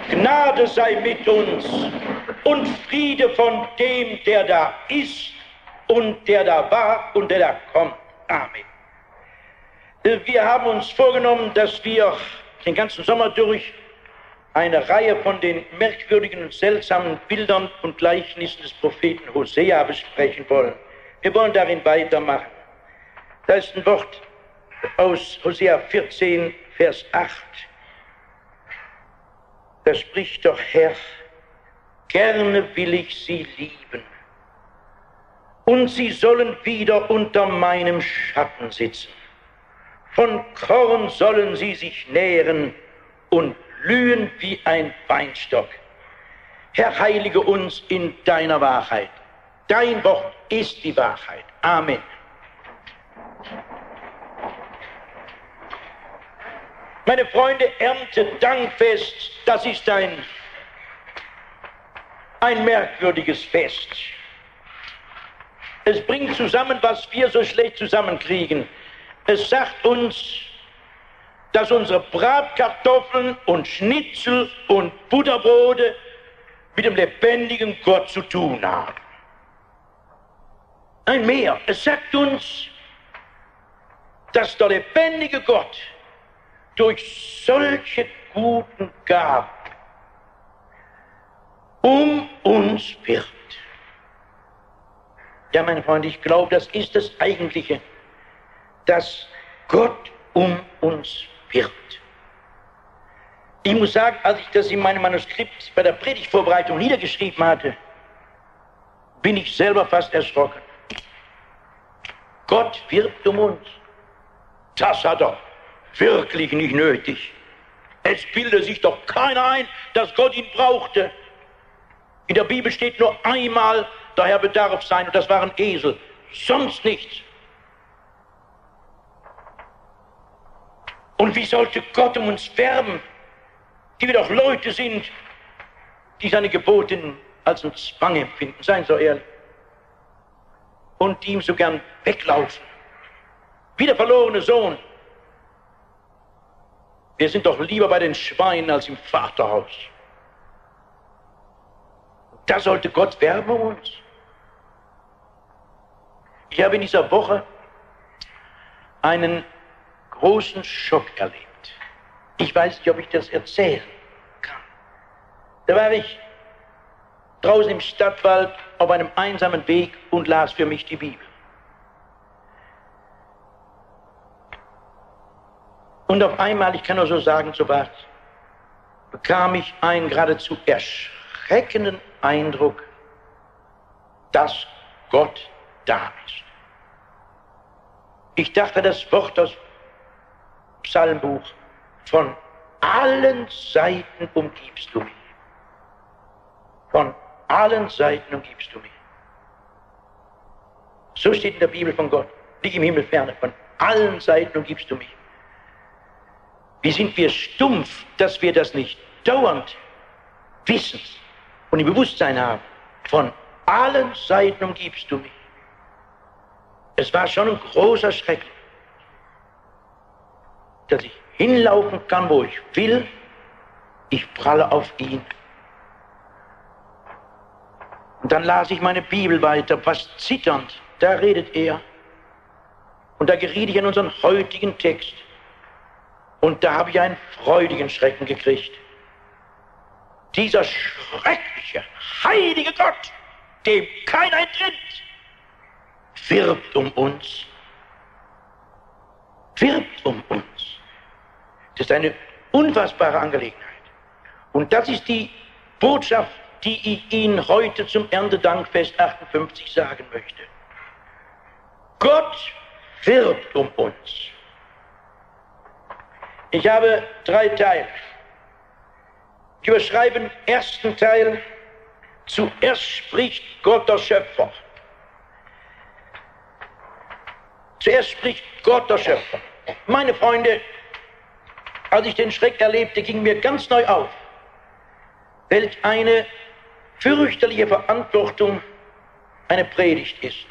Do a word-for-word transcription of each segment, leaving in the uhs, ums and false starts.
Gnade sei mit uns und Friede von dem, der da ist und der da war und der da kommt. Amen. Wir haben uns vorgenommen, dass wir den ganzen Sommer durch eine Reihe von den merkwürdigen und seltsamen Bildern und Gleichnissen des Propheten Hosea besprechen wollen. Wir wollen darin weitermachen. Da ist ein Wort aus Hosea vierzehn, Vers acht. Da spricht doch Herr, gerne will ich sie lieben, und sie sollen wieder unter meinem Schatten sitzen. Von Korn sollen sie sich nähren und blühen wie ein Weinstock. Herr, heilige uns in deiner Wahrheit. Dein Wort ist die Wahrheit. Amen. Meine Freunde, Erntedankfest, das ist ein, ein merkwürdiges Fest. Es bringt zusammen, was wir so schlecht zusammenkriegen. Es sagt uns, dass unsere Bratkartoffeln und Schnitzel und Butterbrote mit dem lebendigen Gott zu tun haben. Ein Mehr. Es sagt uns, dass der lebendige Gott durch solche guten Gaben um uns wird. Ja, meine Freunde, ich glaube, das ist das Eigentliche, dass Gott um uns wird. Ich muss sagen, als ich das in meinem Manuskript bei der Predigtvorbereitung niedergeschrieben hatte, bin ich selber fast erschrocken. Gott wirbt um uns. Das hat er wirklich nicht nötig. Es bildet sich doch keiner ein, dass Gott ihn brauchte. In der Bibel steht nur einmal, der Herr bedarf sein, und das waren Esel, sonst nichts. Und wie sollte Gott um uns werben, die wir doch Leute sind, die seine Gebote als einen Zwang empfinden, seien so ehrlich, und die ihm so gern weglaufen, wie der verlorene Sohn. Wir sind doch lieber bei den Schweinen als im Vaterhaus. Da sollte Gott werben um uns. Ich habe in dieser Woche einen großen Schock erlebt. Ich weiß nicht, ob ich das erzählen kann. Da war ich draußen im Stadtwald auf einem einsamen Weg und las für mich die Bibel. Und auf einmal, ich kann nur so sagen, so war es, bekam ich einen geradezu erschreckenden Eindruck, dass Gott da ist. Ich dachte, das Wort aus Psalmbuch, von allen Seiten umgibst du mich. Von allen Seiten umgibst du mich. So steht in der Bibel von Gott, nicht im Himmel ferne, von allen Seiten umgibst du mich. Wie sind wir stumpf, dass wir das nicht dauernd wissen und im Bewusstsein haben. Von allen Seiten umgibst du mich. Es war schon ein großer Schrecken, dass ich hinlaufen kann, wo ich will. Ich pralle auf ihn. Und dann las ich meine Bibel weiter, fast zitternd. Da redet er. Und da geriet ich an unseren heutigen Text. Und da habe ich einen freudigen Schrecken gekriegt. Dieser schreckliche, heilige Gott, dem keiner entritt, wirbt um uns. Wirbt um uns. Das ist eine unfassbare Angelegenheit. Und das ist die Botschaft, die ich Ihnen heute zum Erntedankfest achtundfünfzig sagen möchte. Gott wirbt um uns. Ich habe drei Teile. Ich überschreibe den ersten Teil. Zuerst spricht Gott der Schöpfer. Zuerst spricht Gott der Schöpfer. Meine Freunde, als ich den Schreck erlebte, ging mir ganz neu auf, welch eine fürchterliche Verantwortung eine Predigt ist.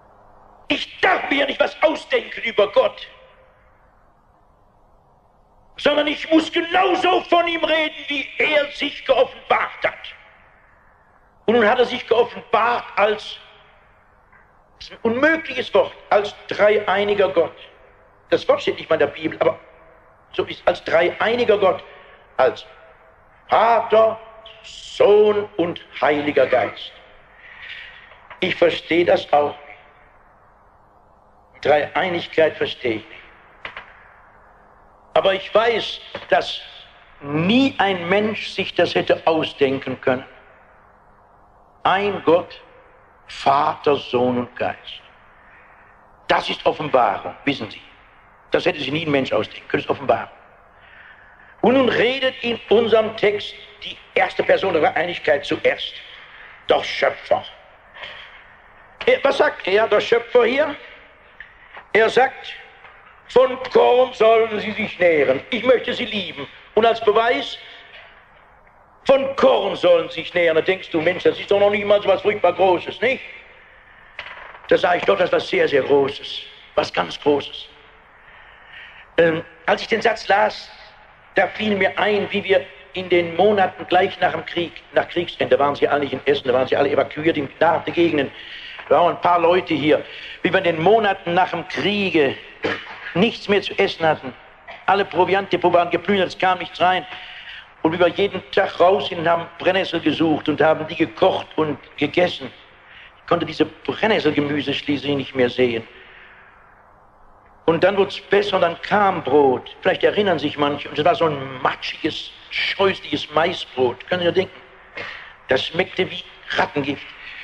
Ich darf mir ja nicht was ausdenken über Gott, sondern ich muss genauso von ihm reden, wie er sich geoffenbart hat. Und nun hat er sich geoffenbart als, das ist ein unmögliches Wort, als dreieiniger Gott. Das Wort steht nicht mal in der Bibel, aber so ist als dreieiniger Gott, als Vater, Sohn und Heiliger Geist. Ich verstehe das auch nicht. Dreieinigkeit verstehe ich nicht. Aber ich weiß, dass nie ein Mensch sich das hätte ausdenken können. Ein Gott, Vater, Sohn und Geist. Das ist Offenbarung, wissen Sie. Das hätte sich nie ein Mensch ausdenken können, das ist Offenbarung. Und nun redet in unserem Text die erste Person der Dreieinigkeit zuerst. Der Schöpfer. Was sagt er, der Schöpfer hier? Er sagt, von Korn sollen sie sich nähren. Ich möchte sie lieben. Und als Beweis, von Korn sollen sie sich nähren. Da denkst du, Mensch, das ist doch noch nicht mal so was furchtbar Großes, nicht? Da sage ich doch, das ist was sehr, sehr Großes. Was ganz Großes. Ähm, als ich den Satz las, da fiel mir ein, wie wir in den Monaten gleich nach dem Krieg, nach Kriegsende, waren sie alle nicht in Essen, da waren sie alle evakuiert in nahe Gegenden. Da waren ein paar Leute hier, wie wir in den Monaten nach dem Kriege nichts mehr zu essen hatten. Alle Proviantdepots waren geplündert, es kam nichts rein. Und wie wir jeden Tag raus sind und haben Brennnessel gesucht und haben die gekocht und gegessen. Ich konnte diese Brennnesselgemüse schließlich nicht mehr sehen. Und dann wurde es besser und dann kam Brot. Vielleicht erinnern sich manche. Und es war so ein matschiges, scheußliches Maisbrot. Können Sie ja denken? Das schmeckte wie Rattengift.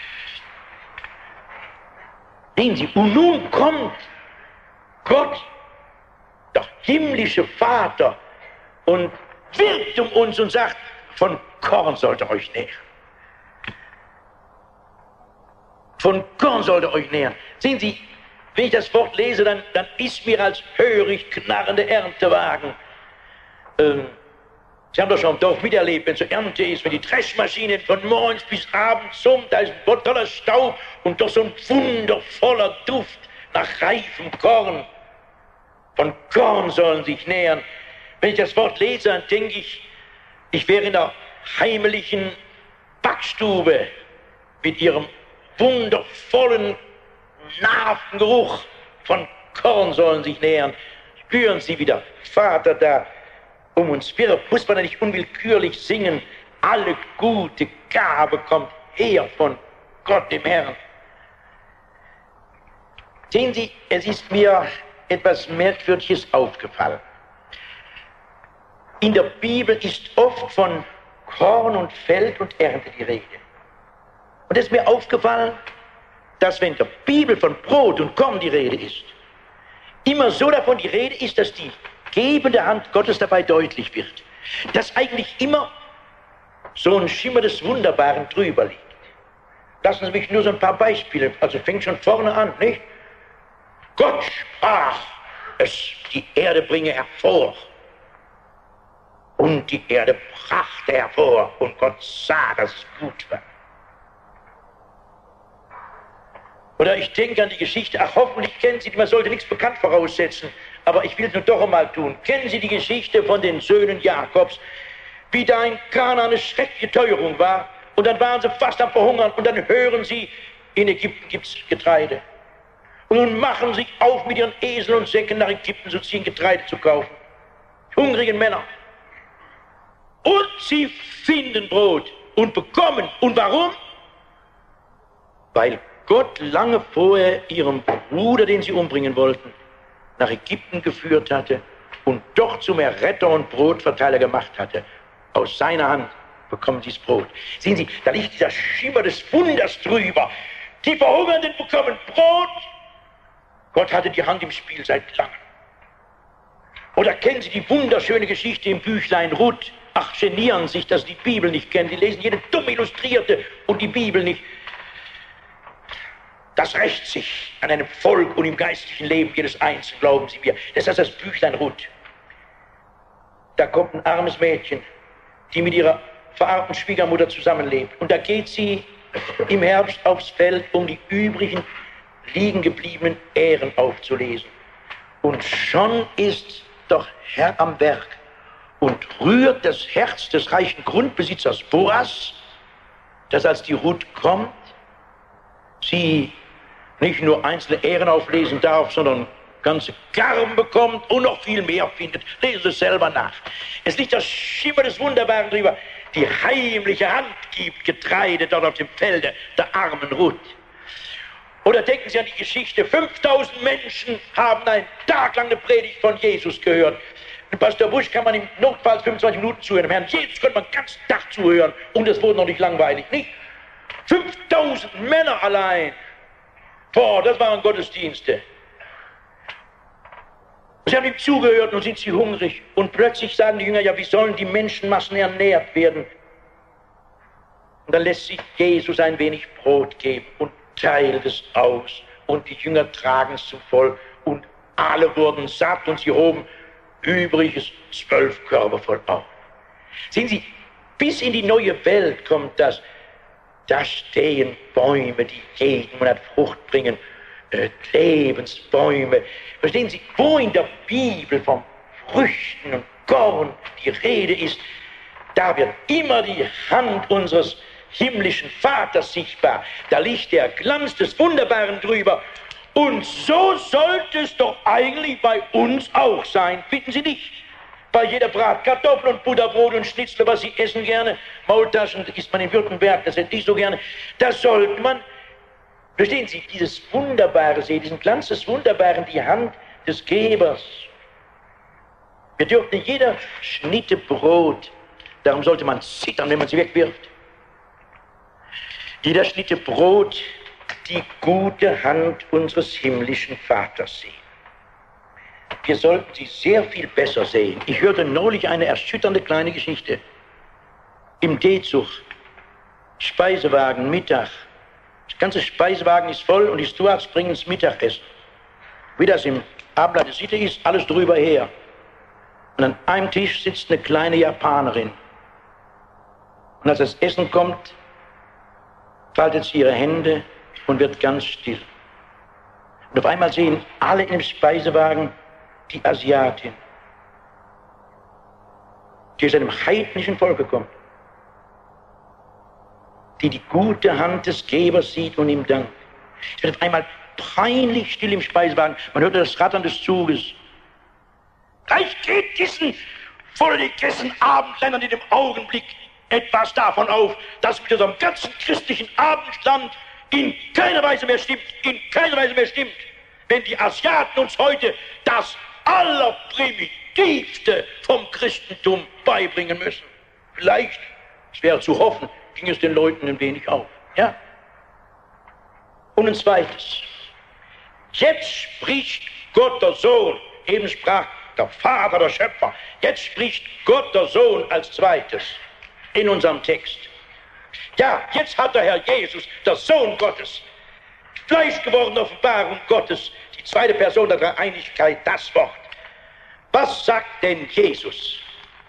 Sehen Sie, und nun kommt Gott, der himmlische Vater, und wirbt um uns und sagt, von Korn sollt ihr euch nähren. Von Korn sollt ihr euch nähren. Sehen Sie, wenn ich das Wort lese, dann, dann ist mir, als höre ich knarrende Erntewagen. Ähm, Sie haben doch schon im Dorf miterlebt, wenn so Ernte ist, wenn die Dreschmaschinen von morgens bis abends summen, da ist ein toller Staub und doch so ein wundervoller Duft nach reifem Korn. Von Korn sollen sich nähren. Wenn ich das Wort lese, dann denke ich, ich wäre in der heimlichen Backstube mit ihrem wundervollen Nasengeruch. Von Korn sollen sich nähren. Spüren Sie wieder, Vater da um uns wirbt, muss man da nicht unwillkürlich singen, alle gute Gabe kommt her von Gott dem Herrn. Sehen Sie, es ist mir etwas Merkwürdiges aufgefallen. In der Bibel ist oft von Korn und Feld und Ernte die Rede. Und es ist mir aufgefallen, dass wenn in der Bibel von Brot und Korn die Rede ist, immer so davon die Rede ist, dass die gebende Hand Gottes dabei deutlich wird. Dass eigentlich immer so ein Schimmer des Wunderbaren drüber liegt. Lassen Sie mich nur so ein paar Beispiele, also fängt schon vorne an, nicht? Gott sprach, es die Erde bringe hervor. Und die Erde brachte hervor und Gott sah, dass es gut war. Oder ich denke an die Geschichte, ach hoffentlich kennen Sie die, man sollte nichts bekannt voraussetzen, aber ich will es nur doch einmal tun. Kennen Sie die Geschichte von den Söhnen Jakobs, wie da in Kanaan eine schreckliche Teuerung war und dann waren sie fast am Verhungern und dann hören Sie, in Ägypten gibt es Getreide. Und nun machen sie sich auf mit ihren Eseln und Säcken nach Ägypten zu ziehen, Getreide zu kaufen. Hungrigen Männer. Und sie finden Brot und bekommen. Und warum? Weil Gott lange vorher ihren Bruder, den sie umbringen wollten, nach Ägypten geführt hatte und dort zum Erretter und Brotverteiler gemacht hatte. Aus seiner Hand bekommen sie das Brot. Sehen Sie, da liegt dieser Schimmer des Wunders drüber. Die Verhungernden bekommen Brot. Gott hatte die Hand im Spiel seit langem. Oder kennen Sie die wunderschöne Geschichte im Büchlein Ruth? Ach, genieren sich, dass Sie die Bibel nicht kennen. Die lesen jede dumme Illustrierte und die Bibel nicht. Das rächt sich an einem Volk und im geistlichen Leben jedes Einzelnen, glauben Sie mir. Das ist das Büchlein Ruth. Da kommt ein armes Mädchen, die mit ihrer verarmten Schwiegermutter zusammenlebt. Und da geht sie im Herbst aufs Feld, um die übrigen liegen gebliebenen Ähren aufzulesen. Und schon ist doch Herr am Werk. und rührt das Herz des reichen Grundbesitzers Boas, dass als die Ruth kommt, sie nicht nur einzelne Ähren auflesen darf, sondern ganze Garben bekommt und noch viel mehr findet. Lesen Sie es selber nach. Es liegt das Schimmer des Wunderbaren drüber. Die heimliche Hand gibt Getreide dort auf dem Felde der armen Ruth. Oder denken Sie an die Geschichte, fünftausend Menschen haben einen Tag lang eine Predigt von Jesus gehört. Und Pastor Busch kann man im Notfall fünfundzwanzig Minuten zuhören. Herrn Jesus konnte man den ganzen Tag zuhören und es wurde noch nicht langweilig, nicht? fünftausend Männer allein. Boah, das waren Gottesdienste. Sie haben ihm zugehört und sind sie hungrig. Und plötzlich sagen die Jünger, ja, wie sollen die Menschenmassen ernährt werden? Und dann lässt sich Jesus ein wenig Brot geben und teilt es aus. Und die Jünger tragen es zum Volk. Und alle wurden satt und sie hoben übriges zwölf Körbe voll auf. Sehen Sie, bis in die neue Welt kommt das. Da stehen Bäume, die jeden Monat Frucht bringen. Äh, Lebensbäume. Verstehen Sie, wo in der Bibel von Früchten und Korn die Rede ist, da wird immer die Hand unseres himmlischen Vaters sichtbar. Da liegt der Glanz des Wunderbaren drüber. Und so sollte es doch eigentlich bei uns auch sein, finden Sie nicht? Bei jeder Brat Kartoffeln und Butterbrot und Schnitzel, was Sie essen gerne, Maultaschen isst man in Württemberg, das hätte ich so gerne, das sollte man. Verstehen Sie, dieses Wunderbare sehen, diesen Glanz des Wunderbaren, die Hand des Gebers. Wir dürften jeder Schnitte Brot, darum sollte man zittern, wenn man sie wegwirft. Jeder Schnitte Brot, die gute Hand unseres himmlischen Vaters sehen. Wir sollten sie sehr viel besser sehen. Ich hörte neulich eine erschütternde kleine Geschichte. Im D-Zug, Speisewagen, Mittag. Das ganze Speisewagen ist voll und die Stewards bringen das Mittagessen. Wie das im Habla de Sitte ist, alles drüber her. Und an einem Tisch sitzt eine kleine Japanerin. Und als das Essen kommt, faltet sie ihre Hände und wird ganz still. Und auf einmal sehen alle in dem Speisewagen die Asiatin, die aus einem heidnischen Volk kommt, die die gute Hand des Gebers sieht und ihm dankt. Es wird auf einmal peinlich still im Speisewagen. Man hört das Rattern des Zuges. Gleich geht diesen vollgegessen Abendländern in dem Augenblick etwas davon auf, dass mit unserem ganzen christlichen Abendland in keiner Weise mehr stimmt, in keiner Weise mehr stimmt, wenn die Asiaten uns heute das Allerprimitivste vom Christentum beibringen müssen. Vielleicht, es wäre zu hoffen, ging es den Leuten ein wenig auf. Ja? Und ein zweites. Jetzt spricht Gott der Sohn, eben sprach der Vater, der Schöpfer. Jetzt spricht Gott der Sohn als zweites in unserem Text. Ja, jetzt hat der Herr Jesus, der Sohn Gottes, Fleisch geworden, Offenbarung Gottes, die zweite Person der Dreieinigkeit, das Wort. Was sagt denn Jesus?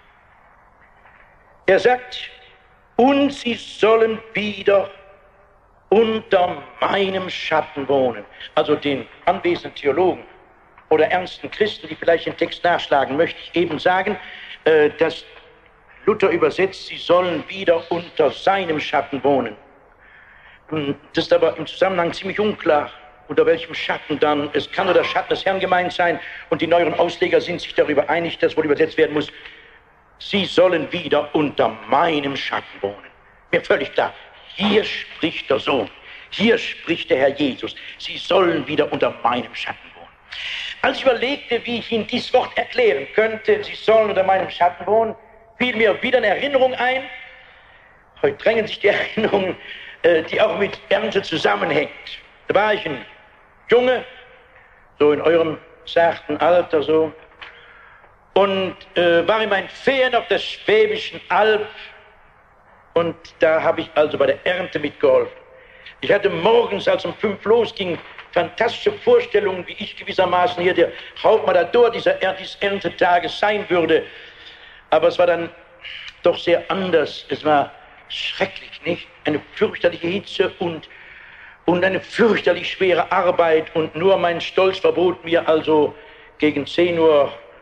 Er sagt, und sie sollen wieder unter meinem Schatten wohnen. Also den anwesenden Theologen oder ernsten Christen, die vielleicht den Text nachschlagen, möchte ich eben sagen, äh, dass Luther übersetzt, sie sollen wieder unter seinem Schatten wohnen. Das ist aber im Zusammenhang ziemlich unklar, unter welchem Schatten dann. Es kann nur der Schatten des Herrn gemeint sein und die neueren Ausleger sind sich darüber einig, dass wohl übersetzt werden muss, sie sollen wieder unter meinem Schatten wohnen. Mir völlig klar, hier spricht der Sohn, hier spricht der Herr Jesus, sie sollen wieder unter meinem Schatten wohnen. Als ich überlegte, wie ich Ihnen dieses Wort erklären könnte, sie sollen unter meinem Schatten wohnen, fiel mir wieder eine Erinnerung ein. Heute drängen sich die Erinnerungen, äh, die auch mit Ernte zusammenhängt. Da war ich ein Junge, so in eurem zarten Alter so, und äh, war in meinen Ferien auf der Schwäbischen Alb und da habe ich also bei der Ernte mitgeholfen. Ich hatte morgens, als um fünf losging, fantastische Vorstellungen, wie ich gewissermaßen hier der Hauptmatador dieser dieses Erntetages sein würde. Aber es war dann doch sehr anders. Es war schrecklich, nicht? Eine fürchterliche Hitze und, und eine fürchterlich schwere Arbeit. Und nur mein Stolz verbot mir also, gegen zehn Uhr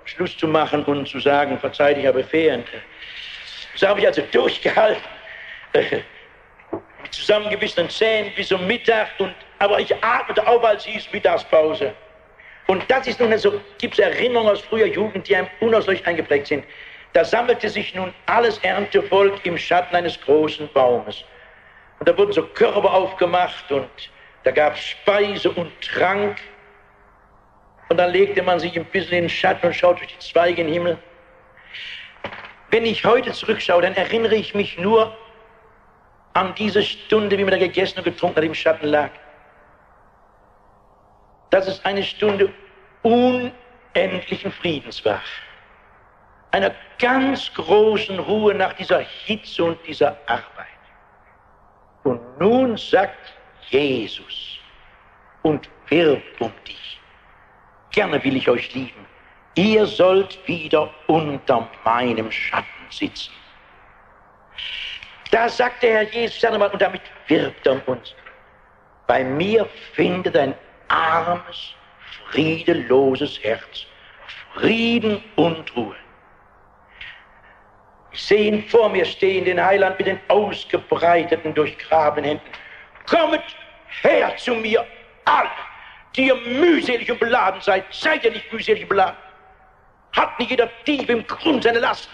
Schluss zu machen und zu sagen, verzeiht, ich habe Ferien. So habe ich also durchgehalten, äh, mit zusammengebissenen Zähnen bis zum Mittag, und, aber ich atmete auf, als hieß Mittagspause. Und das ist nun so, gibt es Erinnerungen aus früher Jugend, die einem unauslöschlich eingeprägt sind. Da sammelte sich nun alles Erntevolk im Schatten eines großen Baumes. Und da wurden so Körbe aufgemacht und da gab es Speise und Trank. Und dann legte man sich ein bisschen in den Schatten und schaut durch die Zweige in den Himmel. Wenn ich heute zurückschaue, dann erinnere ich mich nur an diese Stunde, wie man da gegessen und getrunken hat, im Schatten lag. Dass es eine Stunde unendlichen Friedens war. Einer ganz großen Ruhe nach dieser Hitze und dieser Arbeit. Und nun sagt Jesus und wirbt um dich. Gerne will ich euch lieben. Ihr sollt wieder unter meinem Schatten sitzen. Da sagt der Herr Jesus, und damit wirbt er um uns. Bei mir findet ein armes, friedeloses Herz Frieden und Ruhe. Ich sehe ihn vor mir stehen, den Heiland mit den ausgebreiteten, durchgrabenen Händen. Kommet her zu mir, alle, die ihr mühselig und beladen seid. Seid ihr nicht mühselig und beladen? Hat nicht jeder Dieb im Grund seine Lasten?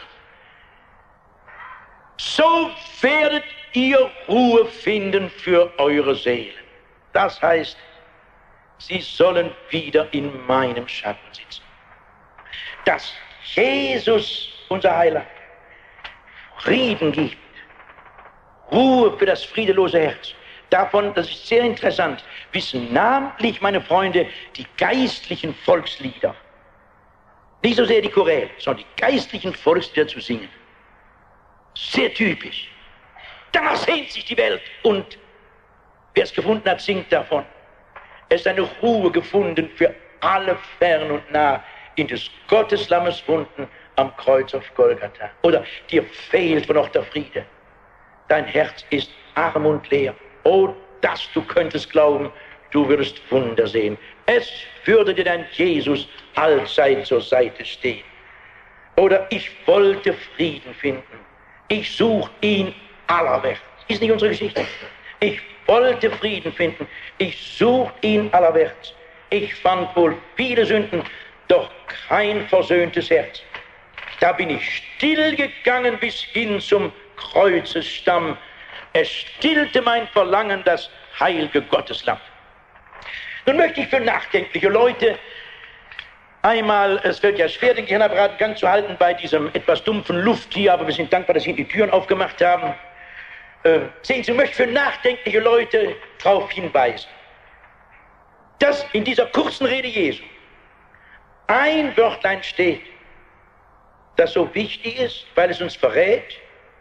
So werdet ihr Ruhe finden für eure Seelen. Das heißt, sie sollen wieder in meinem Schatten sitzen. Dass Jesus, unser Heiland, Frieden gibt, Ruhe für das friedelose Herz. Davon, das ist sehr interessant, wissen namentlich, meine Freunde, die geistlichen Volkslieder. Nicht so sehr die Choräle, sondern die geistlichen Volkslieder zu singen. Sehr typisch. Danach sehnt sich die Welt und wer es gefunden hat, singt davon. Es ist eine Ruhe gefunden für alle fern und nah in des Gotteslammes Wunden am Kreuz auf Golgatha. Oder dir fehlt noch der Friede. Dein Herz ist arm und leer. Oh, dass du könntest glauben, du würdest Wunder sehen. Es würde dir dein Jesus allzeit zur Seite stehen. Oder ich wollte Frieden finden. Ich suche ihn allerwärts. Ist nicht unsere Geschichte. Ich wollte Frieden finden. Ich suche ihn allerwärts. Ich fand wohl viele Sünden, doch kein versöhntes Herz. Da bin ich still gegangen bis hin zum Kreuzesstamm. Es stillte mein Verlangen, das heilige Gotteslamm. Nun möchte ich für nachdenkliche Leute einmal, es wird ja schwer, den Gehirnapparat in Gang zu halten bei diesem etwas dumpfen Luft hier, aber wir sind dankbar, dass Sie die Türen aufgemacht haben. Äh, sehen Sie, ich möchte für nachdenkliche Leute darauf hinweisen, dass in dieser kurzen Rede Jesu ein Wörtlein steht, das so wichtig ist, weil es uns verrät,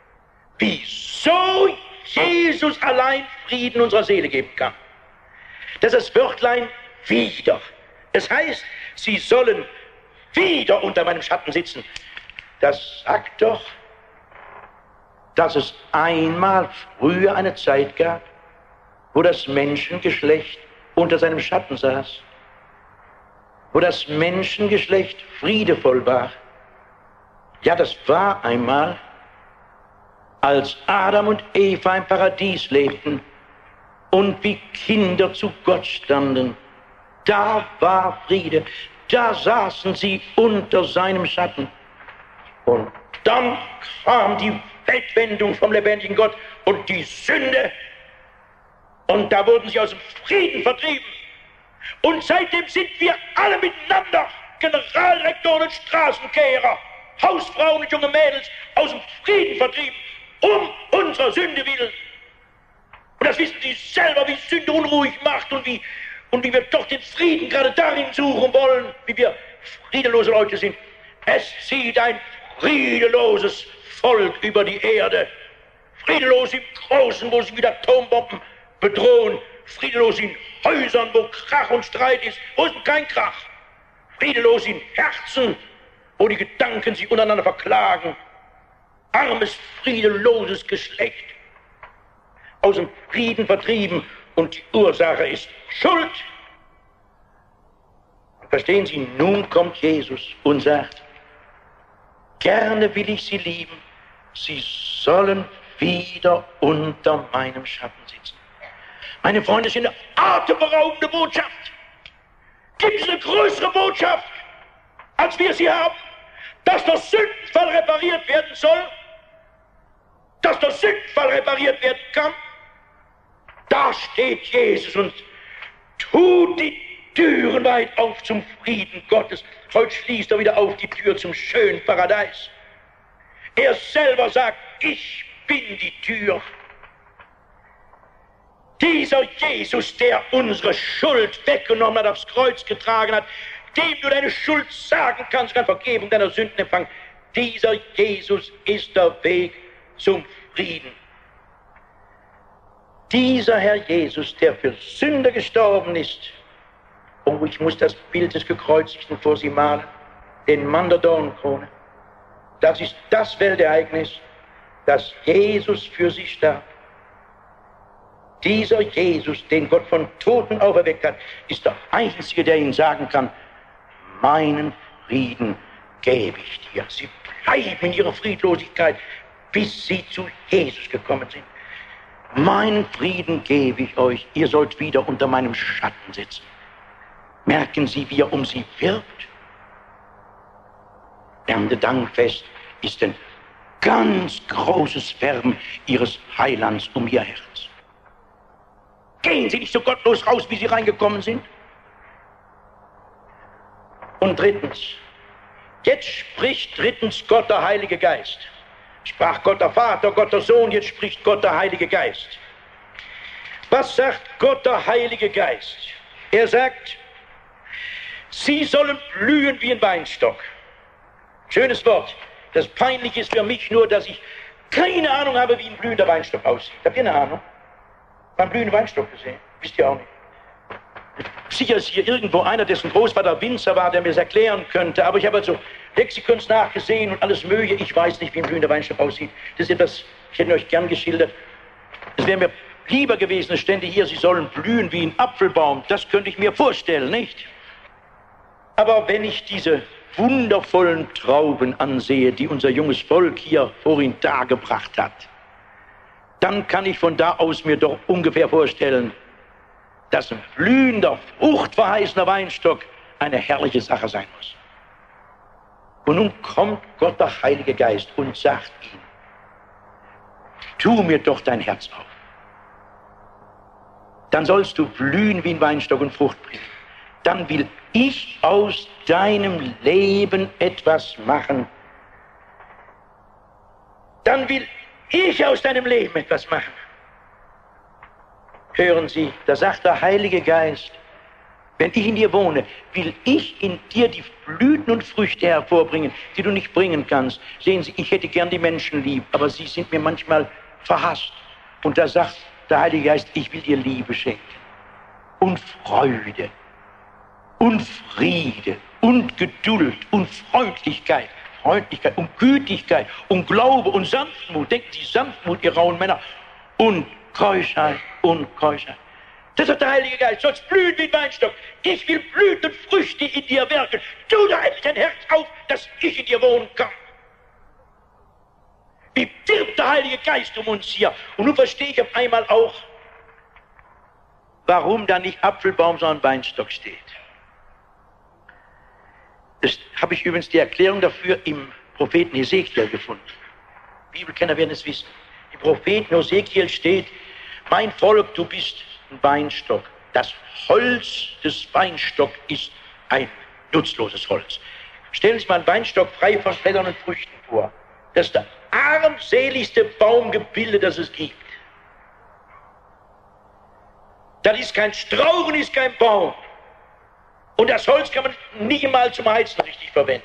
wieso Jesus allein Frieden unserer Seele geben kann. Das ist das Wörtlein wieder. Es heißt, sie sollen wieder unter meinem Schatten sitzen. Das sagt doch, dass es einmal früher eine Zeit gab, wo das Menschengeschlecht unter seinem Schatten saß, wo das Menschengeschlecht friedevoll war. Ja, das war einmal, als Adam und Eva im Paradies lebten und wie Kinder zu Gott standen. Da war Friede, da saßen sie unter seinem Schatten. Und dann kam die Weltwendung vom lebendigen Gott und die Sünde. Und da wurden sie aus dem Frieden vertrieben. Und seitdem sind wir alle miteinander Generalrektoren und Straßenkehrer, Hausfrauen und junge Mädels aus dem Frieden vertrieben, um unserer Sünde willen. Und das wissen Sie selber, wie Sünde unruhig macht und wie, und wie wir doch den Frieden gerade darin suchen wollen, wie wir friedelose Leute sind. Es zieht ein friedeloses Volk über die Erde. Friedelos im Großen, wo sie mit Atombomben bedrohen. Friedelos in Häusern, wo Krach und Streit ist, wo ist kein Krach. Friedelos in Herzen, wo die Gedanken sich untereinander verklagen. Armes, friedeloses Geschlecht. Aus dem Frieden vertrieben und die Ursache ist Schuld. Verstehen Sie, nun kommt Jesus und sagt, gerne will ich sie lieben, sie sollen wieder unter meinem Schatten sitzen. Meine Freunde, das ist eine atemberaubende Botschaft. Gibt es eine größere Botschaft, als wir sie haben? Dass der Sündenfall repariert werden soll? Dass der Sündenfall repariert werden kann? Da steht Jesus und tut die Türen weit auf zum Frieden Gottes. Heute schließt er wieder auf die Tür zum schönen Paradies. Er selber sagt, ich bin die Tür. Dieser Jesus, der unsere Schuld weggenommen hat, aufs Kreuz getragen hat, dem du deine Schuld sagen kannst, kann Vergebung deiner Sünden empfangen. Dieser Jesus ist der Weg zum Frieden. Dieser Herr Jesus, der für Sünder gestorben ist, oh, ich muss das Bild des Gekreuzigten vor Sie malen, den Mann der Dornenkrone. Das ist das Weltereignis, dass Jesus für Sie starb. Dieser Jesus, den Gott von Toten auferweckt hat, ist der Einzige, der Ihnen sagen kann, meinen Frieden gebe ich dir. Sie bleiben in ihrer Friedlosigkeit, bis Sie zu Jesus gekommen sind. Meinen Frieden gebe ich euch, ihr sollt wieder unter meinem Schatten sitzen. Merken Sie, wie er um Sie wirbt? Erntedankfest ist ein ganz großes Werben Ihres Heilands um Ihr Herz. Gehen Sie nicht so gottlos raus, wie Sie reingekommen sind. Und drittens, jetzt spricht drittens Gott der Heilige Geist. Sprach Gott der Vater, Gott der Sohn, jetzt spricht Gott der Heilige Geist. Was sagt Gott der Heilige Geist? Er sagt, sie sollen blühen wie ein Weinstock. Schönes Wort. Das Peinliche ist für mich nur, dass ich keine Ahnung habe, wie ein blühender Weinstock aussieht. Habt ihr eine Ahnung? Mal einen blühenden Weinstock gesehen? Wisst ihr auch nicht. Sicher ist hier irgendwo einer, dessen Großvater Winzer war, der mir das erklären könnte. Aber ich habe also Lexikons nachgesehen und alles Mögliche. Ich weiß nicht, wie ein blühender Weinstock aussieht. Das ist etwas, ich hätte euch gern geschildert. Es wäre mir lieber gewesen, es stände hier, sie sollen blühen wie ein Apfelbaum. Das könnte ich mir vorstellen, nicht? Aber wenn ich diese wundervollen Trauben ansehe, die unser junges Volk hier vorhin dargebracht hat, dann kann ich von da aus mir doch ungefähr vorstellen, dass ein blühender, fruchtverheißener Weinstock eine herrliche Sache sein muss. Und nun kommt Gott, der Heilige Geist, und sagt ihm, tu mir doch dein Herz auf. Dann sollst du blühen wie ein Weinstock und Frucht bringen. Dann will ich aus deinem Leben etwas machen. Dann will ich aus deinem Leben etwas machen. Hören Sie, da sagt der Heilige Geist, wenn ich in dir wohne, will ich in dir die Blüten und Früchte hervorbringen, die du nicht bringen kannst. Sehen Sie, ich hätte gern die Menschen lieb, aber sie sind mir manchmal verhasst. Und da sagt der Heilige Geist, ich will dir Liebe schenken und Freude und Friede und Geduld und Freundlichkeit. Freundlichkeit und Gütigkeit und Glaube und Sanftmut. Denken Sie, Sanftmut, ihr rauen Männer. Und Keuschheit und Keuschheit. Das hat der Heilige Geist. Sollst blühen wie ein Weinstock. Ich will Blüten und Früchte in dir wirken. Tu da endlich dein Herz auf, dass ich in dir wohnen kann. Wie wirbt der Heilige Geist um uns hier. Und nun verstehe ich auf einmal auch, warum da nicht Apfelbaum, sondern Weinstock steht. Das habe ich übrigens die Erklärung dafür im Propheten Hesekiel gefunden. Bibelkenner werden es wissen. Im Propheten Hesekiel steht, mein Volk, du bist ein Weinstock. Das Holz des Weinstocks ist ein nutzloses Holz. Stellen Sie sich mal einen Weinstock frei von Blättern und Früchten vor. Das ist der armseligste Baumgebilde, das es gibt. Das ist kein Strauch und ist kein Baum. Und das Holz kann man nicht mal zum Heizen richtig verwenden.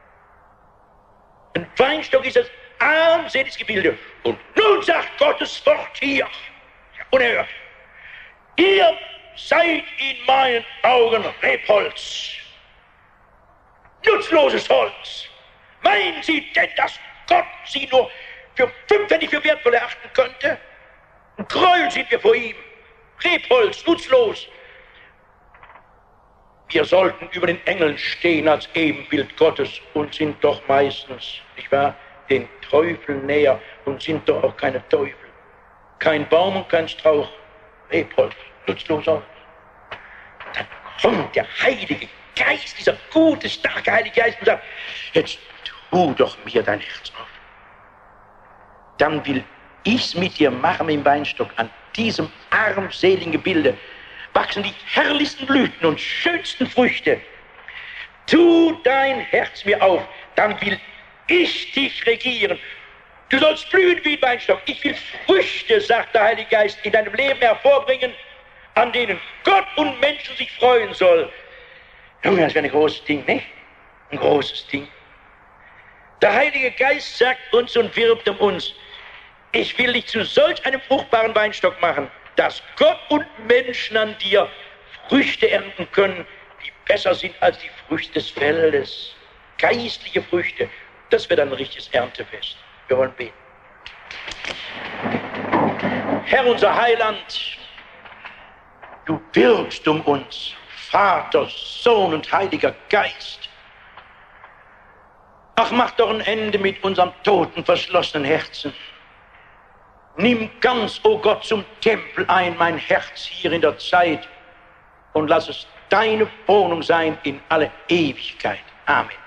Ein Weinstock ist das armseligste Gebilde. Und nun sagt Gottes Wort hier, unerhört, ihr seid in meinen Augen Rebholz. Nutzloses Holz. Meinen Sie denn, dass Gott Sie nur für fünf Pfennig für wertvoll erachten könnte? Ein Gräuel sind wir vor ihm. Rebholz, nutzlos. Wir sollten über den Engeln stehen als Ebenbild Gottes und sind doch meistens, nicht wahr, den Teufel näher und sind doch auch keine Teufel. Kein Baum und kein Strauch, Rebholz, nutzlos aus. Dann kommt der Heilige Geist, dieser gute, starke Heilige Geist und sagt, jetzt tu doch mir dein Herz auf. Dann will ich's mit dir machen im Weinstock. An diesem armseligen Gebilde wachsen die herrlichsten Blüten und schönsten Früchte. Tu dein Herz mir auf, dann will ich dich regieren. Du sollst blühen wie ein Weinstock. Ich will Früchte, sagt der Heilige Geist, in deinem Leben hervorbringen, an denen Gott und Menschen sich freuen soll. Junge, das wäre ein großes Ding, nicht? Ein großes Ding. Der Heilige Geist sagt uns und wirbt um uns, ich will dich zu solch einem fruchtbaren Weinstock machen, dass Gott und Menschen an dir Früchte ernten können, die besser sind als die Früchte des Feldes. Geistliche Früchte, das wird ein richtiges Erntefest. Wir wollen beten. Herr, unser Heiland, du wirbst um uns, Vater, Sohn und Heiliger Geist. Ach, mach doch ein Ende mit unserem toten, verschlossenen Herzen. Nimm ganz, o oh Gott, zum Tempel ein mein Herz hier in der Zeit und lass es deine Wohnung sein in alle Ewigkeit. Amen.